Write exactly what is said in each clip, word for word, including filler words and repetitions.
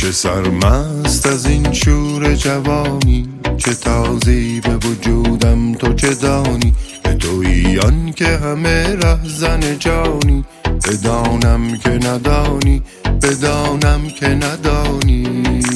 چه سرمست از این شور جوانی، چه تازی به وجودم تو چه دانی، که تویی آن که همه رهزن جانی. بدانم که ندانی، بدانم که ندانی،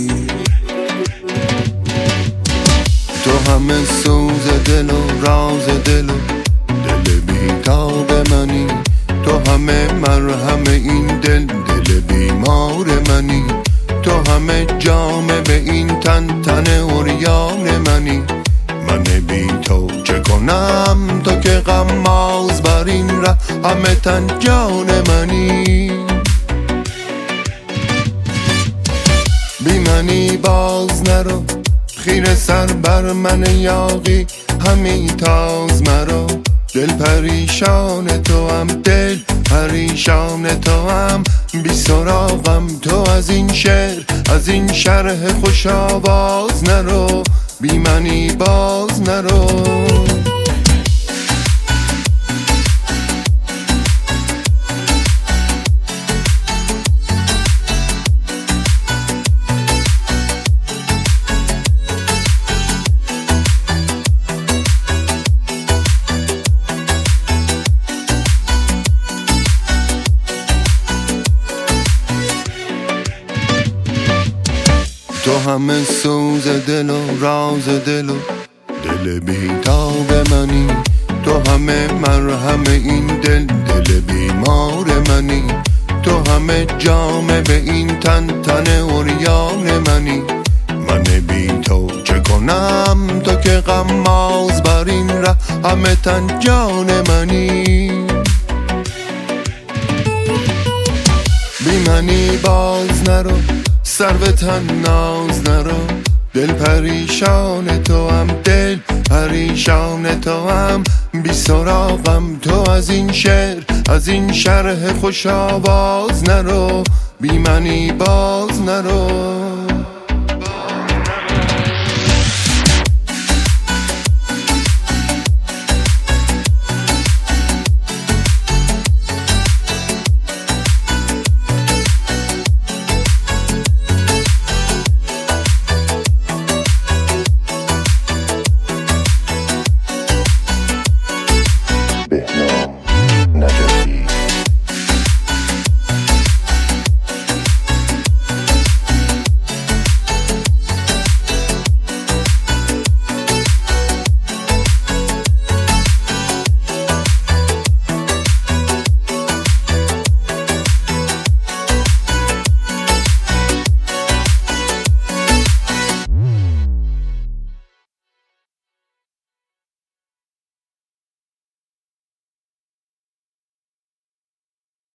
تو همه سوز دل و راز دل و دل بیتاب منی. تو همه مرهم این دل، دل بیمار منی. تو همه جامه به این تن، تن عریان منی. من بی تو چه کنم، تو که غماز بر این ره، همه تن جان منی. بی منی باز نرو، خیره سر بر من یاغی، همی تاز مرا. دل پریشان تو هم، دل پریشان تو هم، بی سراغم تو از این شعر، از این شرح خوش آواز نرو. بی منی باز نرو. تو همه سوز دل و راز دل و دل بیتاب منی. تو همه مرهم این دل، دل بیمار منی. تو همه جامه به این تن، تن عریان منی. من بی تو چه کنم، تو که غماز بر این ره، همه تن جان منی. بی منی باز نرو، سر به تن ناز نرو. دل پریشان تو هم، دل پریشان تو هم، بی سراغم تو از این شعر، از این شرح خوش آواز نرو. بی منی باز نرو.